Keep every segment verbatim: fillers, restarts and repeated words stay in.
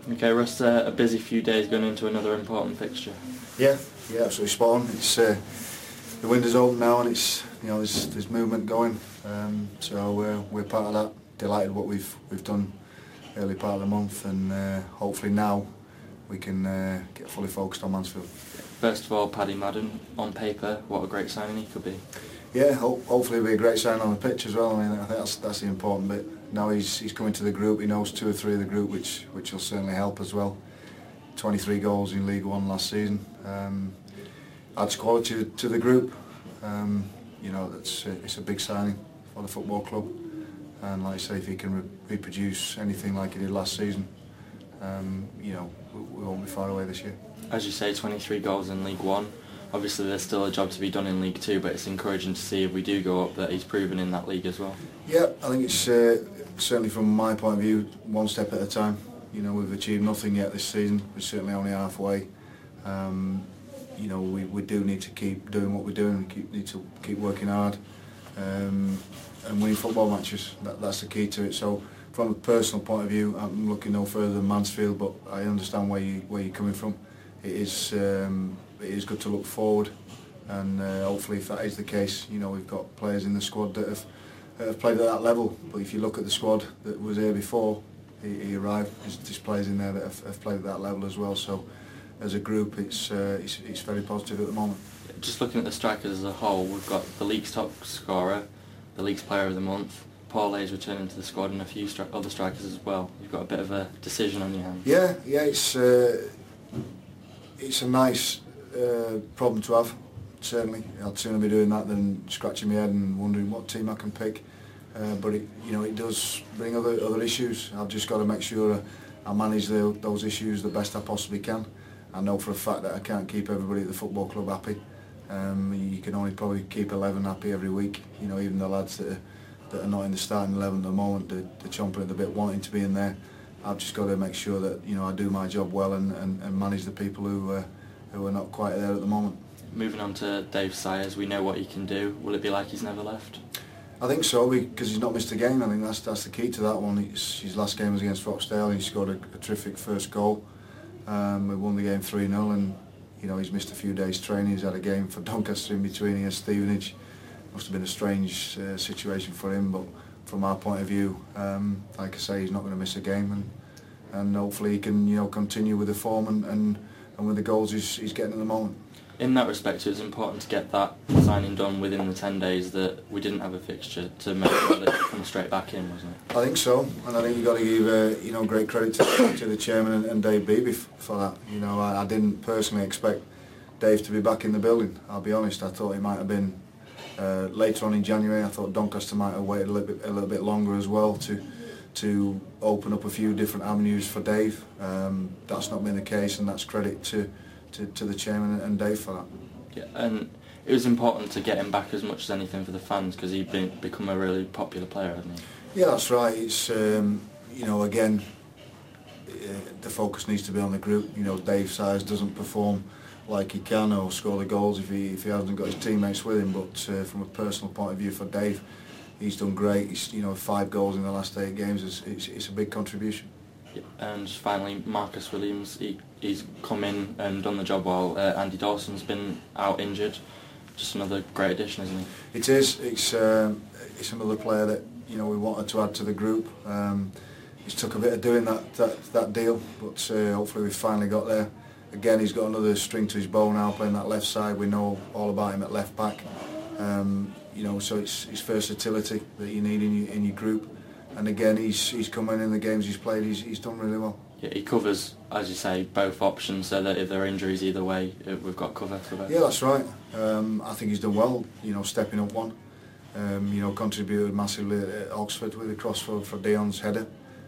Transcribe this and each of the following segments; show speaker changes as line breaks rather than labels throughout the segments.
Okay, Russ, uh, a busy few days going into another important fixture.
Yeah, yeah, absolutely spot on. It's uh, the window's open now, and it's you know there's there's movement going. Um, so we're we're part of that. Delighted what we've we've done early part of the month, and uh, hopefully now we can uh, get fully focused on Mansfield.
First of all, Paddy Madden, on paper, what a great signing he could be.
Yeah, ho hopefully it'll be a great sign on the pitch as well. I mean, I think that's that's the important bit. Now he's he's coming to the group. He knows two or three of the group, which which will certainly help as well. twenty-three goals in League One last season. Um, adds quality to the group. Um, you know, that's it's a big signing for the football club. And like I say, if he can re reproduce anything like he did last season, um, you know, we, we won't be far away this year.
As you say, twenty-three goals in League One. Obviously there's still a job to be done in League Two, but it's encouraging to see if we do go up that he's proven in that league as well.
Yeah, I think it's uh, certainly from my point of view, one step at a time. You know, we've achieved nothing yet this season. We're certainly only halfway. Um, you know, we, we do need to keep doing what we're doing. Keep, need to keep working hard um, and winning football matches. That, that's the key to it. So, from a personal point of view, I'm looking no further than Mansfield, but I understand where you where you're coming from. It is um, it is good to look forward, and uh, hopefully, if that is the case, you know, we've got players in the squad that have that have played at that level. But if you look at the squad that was here before he, he arrived, there's, there's players in there that have, have played at that level as well. So, as a group, it's, uh, it's it's very positive at the moment.
Just looking at the strikers as a whole, we've got the league's top scorer, the league's player of the month. Paul Hayes returning to the squad, and a few stri other strikers as well. You've got a bit of a decision on your hands.
Yeah, yeah, it's uh, it's a nice uh, problem to have. Certainly, I'd sooner be doing that than scratching my head and wondering what team I can pick. Uh, but it, you know, it does bring other other issues. I've just got to make sure I manage the, those issues the best I possibly can. I know for a fact that I can't keep everybody at the football club happy. Um, you can only probably keep eleven happy every week. You know, even the lads that are, that are not in the starting eleven at the moment, they're, they're chomping at the bit, wanting to be in there. I've just got to make sure that you know I do my job well and, and, and manage the people who uh, who are not quite there at the moment.
Moving on to Dave Sayers, we know what he can do. Will it be like he's never left?
I think so, because he's not missed a game. I think that's that's the key to that one. It's, his last game was against Rochdale, and he scored a, a terrific first goal. Um, we won the game three nil, and you know he's missed a few days training. He's had a game for Doncaster in between against Stevenage. Must have been a strange uh, situation for him, but from our point of view, um, like I say, he's not going to miss a game, and and hopefully he can you know continue with the form and and, and with the goals he's, he's getting at the moment.
In that respect, it was important to get that signing done within the ten days that we didn't have a fixture to make sure that it come straight back in, wasn't it?
I think so, and I think you've got to give uh, you know great credit to, to the chairman and, and Dave Beebe for that. You know, I, I didn't personally expect Dave to be back in the building. I'll be honest, I thought he might have been uh, later on in January. I thought Doncaster might have waited a little bit a little bit longer as well to to open up a few different avenues for Dave. Um, that's not been the case, and that's credit to. To, to the chairman and Dave for that.
Yeah, and it was important to get him back as much as anything for the fans because he'd been, become a really popular player, hasn't he?
Yeah, that's right. It's um, you know again, uh, the focus needs to be on the group. You know, Dave Sayers doesn't perform like he can or score the goals if he if he hasn't got his teammates with him. But uh, from a personal point of view for Dave, he's done great. He's you know five goals in the last eight games. It's it's, it's a big contribution.
And finally, Marcus Williams, he, he's come in and done the job while uh, Andy Dawson's been out injured. Just another great addition, isn't he?
It is. It's um, it's another player that you know we wanted to add to the group. Um, it's took a bit of doing that that, that deal, but uh, hopefully we've finally got there. Again, he's got another string to his bow now, playing that left side. We know all about him at left back. Um, you know, so it's his versatility that you need in your in your group. And again, he's he's come in in the games he's played. He's he's done really well.
Yeah, he covers, as you say, both options, so that if there are injuries either way, we've got cover for both.
Yeah, that's right. Um, I think he's done well. You know, stepping up one. Um, you know, contributed massively at Oxford with the cross for for Dion's header.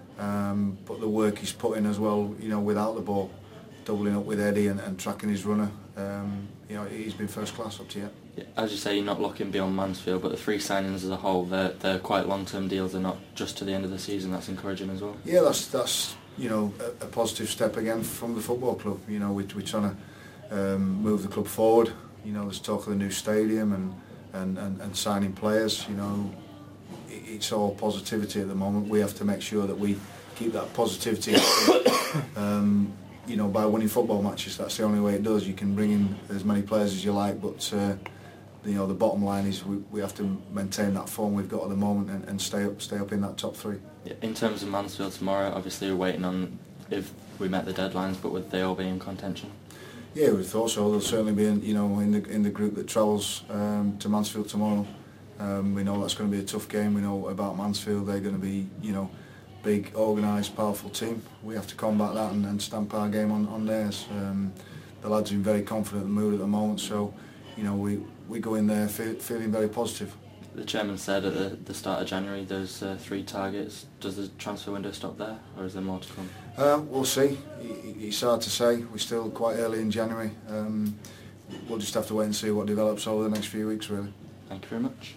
Um, but the work he's put in as well. You know, without the ball, doubling up with Eddie and, and tracking his runner. Um, you know, he's been first class up to yet.
Yeah, as you say, you're not looking beyond Mansfield, but the three signings as a whole, they're, they're quite long-term deals. They're not just to the end of the season. That's encouraging as well.
Yeah, that's that's you know a, a positive step again from the football club. You know, we, we're trying to um, move the club forward. You know, there's talk of the new stadium and and, and, and signing players. You know, it, it's all positivity at the moment. We have to make sure that we keep that positivity. um, you know, by winning football matches, that's the only way it does. You can bring in as many players as you like, but uh, you know, the bottom line is we, we have to maintain that form we've got at the moment and, and stay up, stay up in that top three.
Yeah, in terms of Mansfield tomorrow, obviously we're waiting on if we met the deadlines, but would they all be in contention?
Yeah, we thought so. They'll certainly be, in, you know, in the in the group that travels um, to Mansfield tomorrow. Um, we know that's going to be a tough game. We know about Mansfield. They're going to be, you know, big, organised, powerful team. We have to combat that and, and stamp our game on, on theirs. Um, the lads are in very confident mood at the moment, so you know we, we go in there feel, feeling very positive.
The chairman said at the, the start of January there's uh, three targets. Does the transfer window stop there, or is there more to come?
Uh, we'll see. It's hard to say. We're still quite early in January. Um, we'll just have to wait and see what develops over the next few weeks, really.
Thank you very much.